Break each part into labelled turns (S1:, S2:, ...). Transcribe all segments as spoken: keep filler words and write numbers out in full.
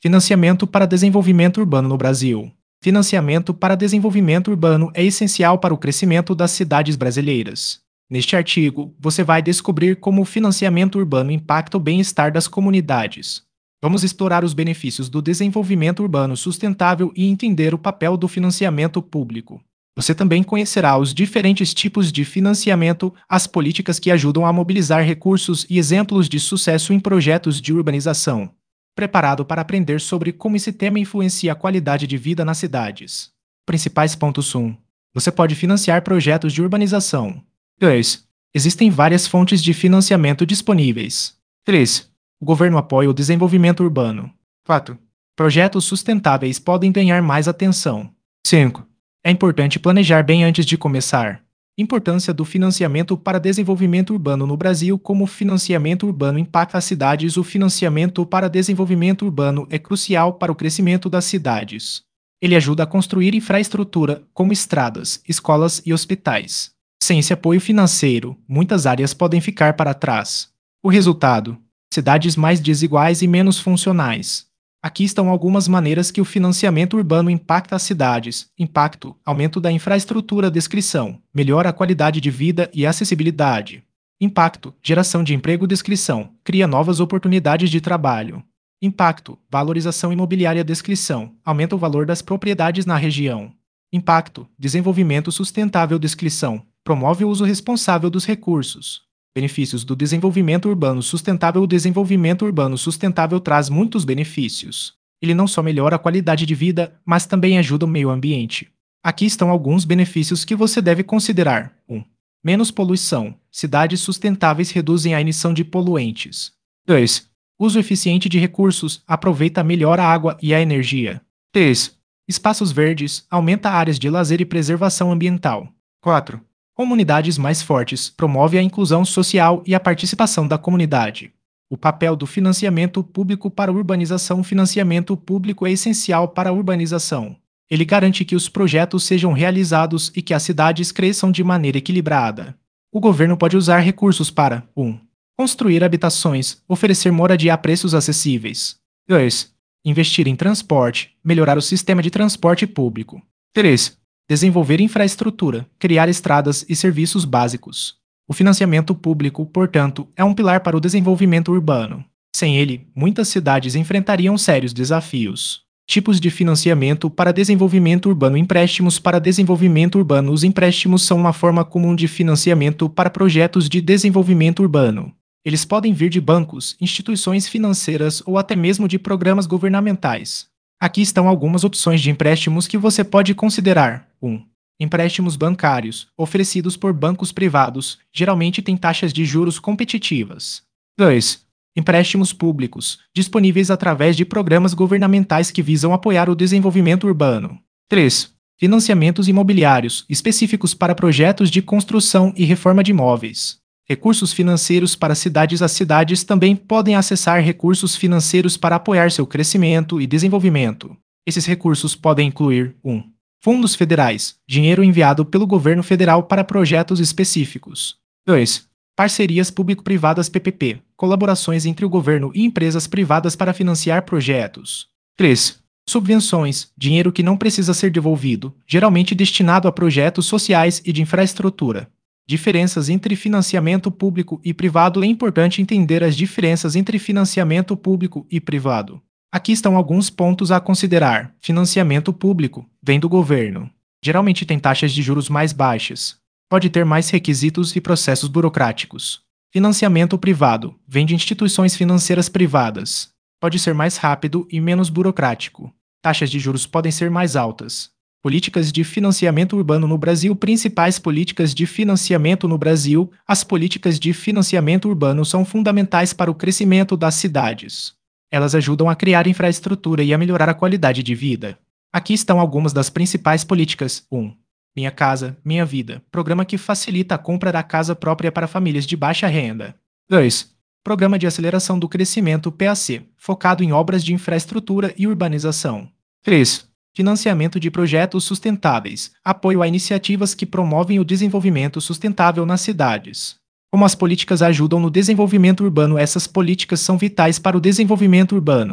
S1: Financiamento para desenvolvimento urbano no Brasil. Financiamento para desenvolvimento urbano é essencial para o crescimento das cidades brasileiras. Neste artigo, você vai descobrir como o financiamento urbano impacta o bem-estar das comunidades. Vamos explorar os benefícios do desenvolvimento urbano sustentável e entender o papel do financiamento público. Você também conhecerá os diferentes tipos de financiamento, as políticas que ajudam a mobilizar recursos e exemplos de sucesso em projetos de urbanização. Preparado para aprender sobre como esse tema influencia a qualidade de vida nas cidades. Principais pontos um. Você pode financiar projetos de urbanização. dois. Existem várias fontes de financiamento disponíveis. três. O governo apoia o desenvolvimento urbano. quatro. Projetos sustentáveis podem ganhar mais atenção. cinco. É importante planejar bem antes de começar. Importância do financiamento para desenvolvimento urbano no Brasil. Como o financiamento urbano impacta as cidades? O financiamento para desenvolvimento urbano é crucial para o crescimento das cidades. Ele ajuda a construir infraestrutura, como estradas, escolas e hospitais. Sem esse apoio financeiro, muitas áreas podem ficar para trás. O resultado: cidades mais desiguais e menos funcionais. Aqui estão algumas maneiras que o financiamento urbano impacta as cidades. Impacto: aumento da infraestrutura. Descrição: melhora a qualidade de vida e acessibilidade. Impacto: geração de emprego. Descrição: cria novas oportunidades de trabalho. Impacto: valorização imobiliária. Descrição: aumenta o valor das propriedades na região. Impacto: desenvolvimento sustentável. Descrição: promove o uso responsável dos recursos. Benefícios do desenvolvimento urbano sustentável. O desenvolvimento urbano sustentável traz muitos benefícios. Ele não só melhora a qualidade de vida, mas também ajuda o meio ambiente. Aqui estão alguns benefícios que você deve considerar. um. Menos poluição. Cidades sustentáveis reduzem a emissão de poluentes. dois. Uso eficiente de recursos. Aproveita melhor a água e a energia. três. Espaços verdes. Aumenta áreas de lazer e preservação ambiental. quatro. Comunidades mais fortes. Promove a inclusão social e a participação da comunidade. O papel do financiamento público para a urbanização. O financiamento público é essencial para a urbanização. Ele garante que os projetos sejam realizados e que as cidades cresçam de maneira equilibrada. O governo pode usar recursos para um. Construir habitações, oferecer moradia a preços acessíveis. dois. Investir em transporte, melhorar o sistema de transporte público. três. Desenvolver infraestrutura, criar estradas e serviços básicos. O financiamento público, portanto, é um pilar para o desenvolvimento urbano. Sem ele, muitas cidades enfrentariam sérios desafios. Tipos de financiamento para desenvolvimento urbano. Empréstimos para desenvolvimento urbano. Os empréstimos são uma forma comum de financiamento para projetos de desenvolvimento urbano. Eles podem vir de bancos, instituições financeiras ou até mesmo de programas governamentais. Aqui estão algumas opções de empréstimos que você pode considerar. um. Empréstimos bancários, oferecidos por bancos privados, geralmente têm taxas de juros competitivas. dois. Empréstimos públicos, disponíveis através de programas governamentais que visam apoiar o desenvolvimento urbano. três. Financiamentos imobiliários, específicos para projetos de construção e reforma de imóveis. Recursos financeiros para cidades. As cidades também podem acessar recursos financeiros para apoiar seu crescimento e desenvolvimento. Esses recursos podem incluir um. Fundos federais, dinheiro enviado pelo governo federal para projetos específicos. dois. Parcerias público-privadas. P P P, colaborações entre o governo e empresas privadas para financiar projetos. três. Subvenções, dinheiro que não precisa ser devolvido, geralmente destinado a projetos sociais e de infraestrutura. Diferenças entre financiamento público e privado. É importante entender as diferenças entre financiamento público e privado. Aqui estão alguns pontos a considerar. Financiamento público vem do governo. Geralmente tem taxas de juros mais baixas. Pode ter mais requisitos e processos burocráticos. Financiamento privado vem de instituições financeiras privadas. Pode ser mais rápido e menos burocrático. Taxas de juros podem ser mais altas. Políticas de financiamento urbano no Brasil. Principais políticas de financiamento no Brasil. As políticas de financiamento urbano são fundamentais para o crescimento das cidades. Elas ajudam a criar infraestrutura e a melhorar a qualidade de vida. Aqui estão algumas das principais políticas. um. Minha Casa, Minha Vida, programa que facilita a compra da casa própria para famílias de baixa renda. dois. Programa de Aceleração do Crescimento. P A C, focado em obras de infraestrutura e urbanização. três. Financiamento de projetos sustentáveis, apoio a iniciativas que promovem o desenvolvimento sustentável nas cidades. Como as políticas ajudam no desenvolvimento urbano? Essas políticas são vitais para o desenvolvimento urbano.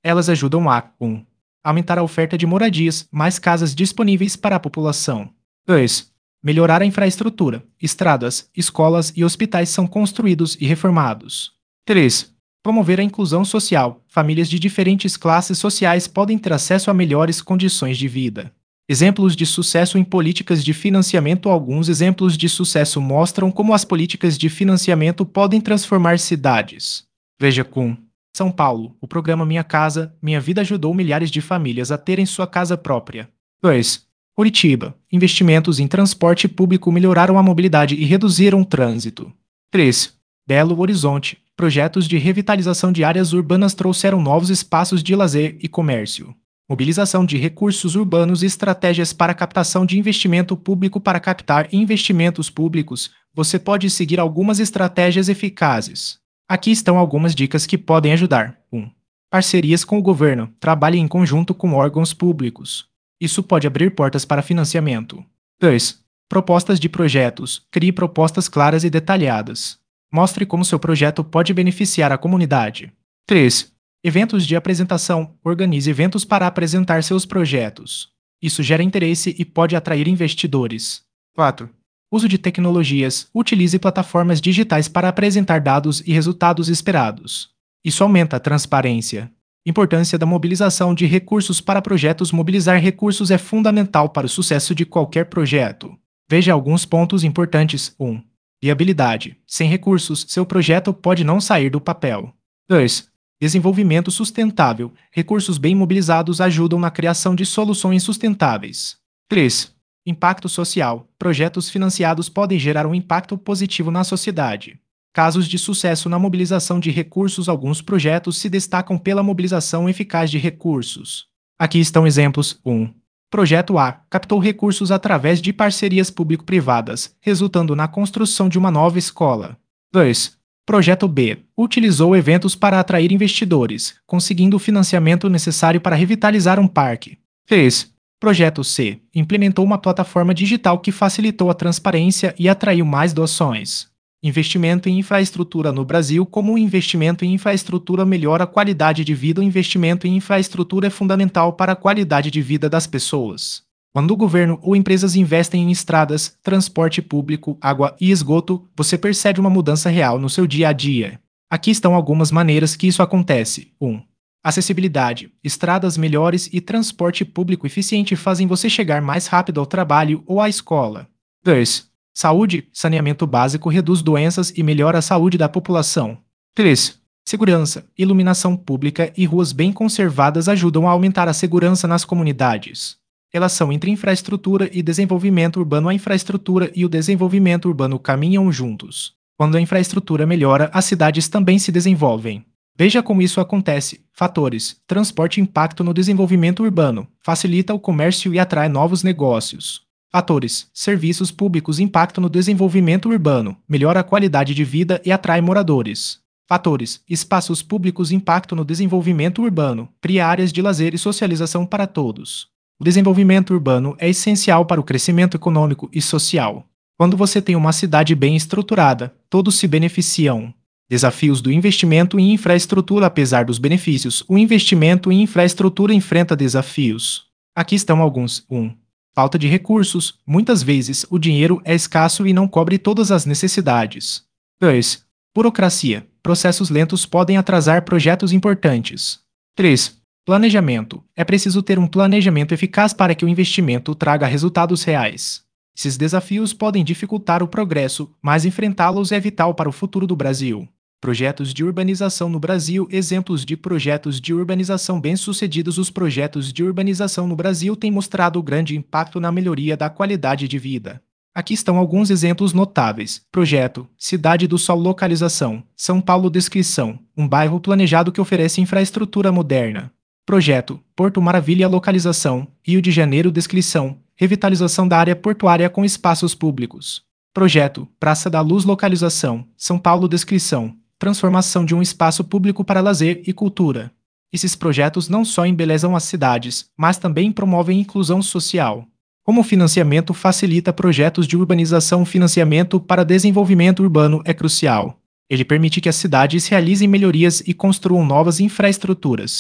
S1: Elas ajudam a um aumentar a oferta de moradias, mais casas disponíveis para a população. dois Melhorar a infraestrutura. Estradas, escolas e hospitais são construídos e reformados. três Promover a inclusão social. Famílias de diferentes classes sociais podem ter acesso a melhores condições de vida. Exemplos de sucesso em políticas de financiamento. Alguns exemplos de sucesso mostram como as políticas de financiamento podem transformar cidades. Veja com São Paulo, o programa Minha Casa, Minha Vida ajudou milhares de famílias a terem sua casa própria. dois Curitiba, investimentos em transporte público melhoraram a mobilidade e reduziram o trânsito. três Belo Horizonte, projetos de revitalização de áreas urbanas trouxeram novos espaços de lazer e comércio. Mobilização de recursos urbanos e estratégias para captação de investimento público. Para captar investimentos públicos, você pode seguir algumas estratégias eficazes. Aqui estão algumas dicas que podem ajudar. um Parcerias com o governo. Trabalhe em conjunto com órgãos públicos. Isso pode abrir portas para financiamento. dois Propostas de projetos. Crie propostas claras e detalhadas. Mostre como seu projeto pode beneficiar a comunidade. três Eventos de apresentação. Organize eventos para apresentar seus projetos. Isso gera interesse e pode atrair investidores. quatro Uso de tecnologias. Utilize plataformas digitais para apresentar dados e resultados esperados. Isso aumenta a transparência. Importância da mobilização de recursos para projetos. Mobilizar recursos é fundamental para o sucesso de qualquer projeto. Veja alguns pontos importantes. um Viabilidade. Sem recursos, seu projeto pode não sair do papel. dois Desenvolvimento sustentável. Recursos bem mobilizados ajudam na criação de soluções sustentáveis. três Impacto social. Projetos financiados podem gerar um impacto positivo na sociedade. Casos de sucesso na mobilização de recursos. Alguns projetos se destacam pela mobilização eficaz de recursos. Aqui estão exemplos. um Projeto A captou recursos através de parcerias público-privadas, resultando na construção de uma nova escola. dois Projeto B utilizou eventos para atrair investidores, conseguindo o financiamento necessário para revitalizar um parque. três Projeto C implementou uma plataforma digital que facilitou a transparência e atraiu mais doações. Investimento em infraestrutura no Brasil. Como o investimento em infraestrutura melhora a qualidade de vida? O investimento em infraestrutura é fundamental para a qualidade de vida das pessoas. Quando o governo ou empresas investem em estradas, transporte público, água e esgoto, você percebe uma mudança real no seu dia a dia. Aqui estão algumas maneiras que isso acontece. um Acessibilidade. Estradas melhores e transporte público eficiente fazem você chegar mais rápido ao trabalho ou à escola. dois Saúde. Saneamento básico reduz doenças e melhora a saúde da população. três Segurança. Iluminação pública e ruas bem conservadas ajudam a aumentar a segurança nas comunidades. Relação entre infraestrutura e desenvolvimento urbano. A infraestrutura e o desenvolvimento urbano caminham juntos. Quando a infraestrutura melhora, as cidades também se desenvolvem. Veja como isso acontece. Fatores. Transporte. Impacto no desenvolvimento urbano. Facilita o comércio e atrai novos negócios. Fatores. Serviços públicos. Impacto no desenvolvimento urbano. Melhora a qualidade de vida e atrai moradores. Fatores. Espaços públicos. Impacto no desenvolvimento urbano. Cria áreas de lazer e socialização para todos. O desenvolvimento urbano é essencial para o crescimento econômico e social. Quando você tem uma cidade bem estruturada, todos se beneficiam. Desafios do investimento em infraestrutura. Apesar dos benefícios, o investimento em infraestrutura enfrenta desafios. Aqui estão alguns. um Falta de recursos. Muitas vezes, o dinheiro é escasso e não cobre todas as necessidades. dois Burocracia. Processos lentos podem atrasar projetos importantes. três Planejamento. É preciso ter um planejamento eficaz para que o investimento traga resultados reais. Esses desafios podem dificultar o progresso, mas enfrentá-los é vital para o futuro do Brasil. Projetos de urbanização no Brasil. Exemplos de projetos de urbanização bem-sucedidos. Os projetos de urbanização no Brasil têm mostrado grande impacto na melhoria da qualidade de vida. Aqui estão alguns exemplos notáveis. Projeto Cidade do Sol. Localização: São Paulo. Descrição: um bairro planejado que oferece infraestrutura moderna. Projeto Porto Maravilha. Localização: Rio de Janeiro. Descrição: revitalização da área portuária com espaços públicos. Projeto Praça da Luz. Localização: São Paulo. Descrição: transformação de um espaço público para lazer e cultura. Esses projetos não só embelezam as cidades, mas também promovem inclusão social. Como o financiamento facilita projetos de urbanização, o financiamento para desenvolvimento urbano é crucial. Ele permite que as cidades realizem melhorias e construam novas infraestruturas.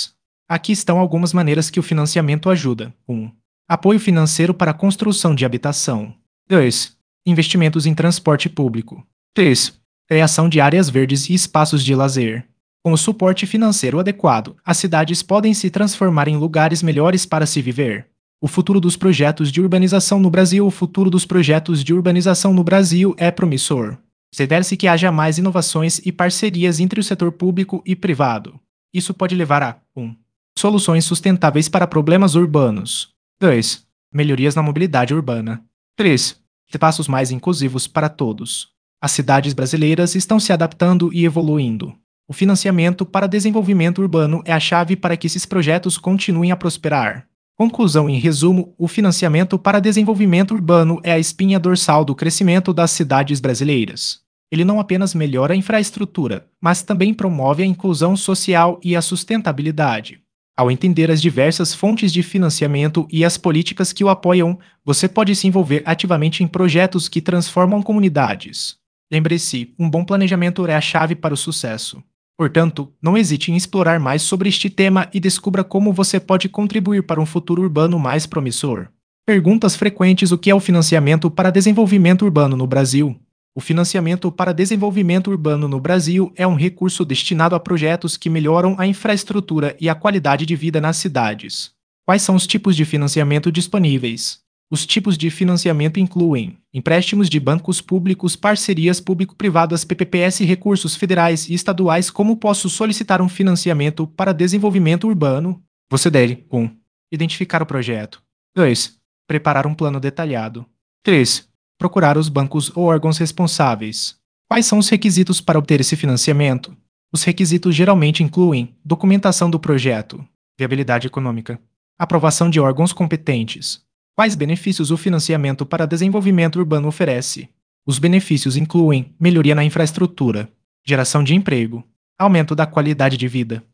S1: Aqui estão algumas maneiras que o financiamento ajuda. um. Apoio financeiro para a construção de habitação. dois. Investimentos em transporte público. três. Criação de áreas verdes e espaços de lazer. Com o suporte financeiro adequado, as cidades podem se transformar em lugares melhores para se viver. O futuro dos projetos de urbanização no Brasil. O futuro dos projetos de urbanização no Brasil é promissor. Considera-se que haja mais inovações e parcerias entre o setor público e privado. Isso pode levar a um. Soluções sustentáveis para problemas urbanos. dois. Melhorias na mobilidade urbana. três. Espaços mais inclusivos para todos. As cidades brasileiras estão se adaptando e evoluindo. O financiamento para desenvolvimento urbano é a chave para que esses projetos continuem a prosperar. Conclusão: em resumo, o financiamento para desenvolvimento urbano é a espinha dorsal do crescimento das cidades brasileiras. Ele não apenas melhora a infraestrutura, mas também promove a inclusão social e a sustentabilidade. Ao entender as diversas fontes de financiamento e as políticas que o apoiam, você pode se envolver ativamente em projetos que transformam comunidades. Lembre-se, um bom planejamento é a chave para o sucesso. Portanto, não hesite em explorar mais sobre este tema e descubra como você pode contribuir para um futuro urbano mais promissor. Perguntas frequentes: o que é o financiamento para desenvolvimento urbano no Brasil? O financiamento para desenvolvimento urbano no Brasil é um recurso destinado a projetos que melhoram a infraestrutura e a qualidade de vida nas cidades. Quais são os tipos de financiamento disponíveis? Os tipos de financiamento incluem empréstimos de bancos públicos, parcerias público-privadas, P P Ps, recursos federais e estaduais. Como posso solicitar um financiamento para desenvolvimento urbano? Você deve um. Identificar o projeto. dois. Preparar um plano detalhado. três. Procurar os bancos ou órgãos responsáveis. Quais são os requisitos para obter esse financiamento? Os requisitos geralmente incluem documentação do projeto, viabilidade econômica, aprovação de órgãos competentes. Quais benefícios o financiamento para desenvolvimento urbano oferece? Os benefícios incluem melhoria na infraestrutura, geração de emprego, aumento da qualidade de vida,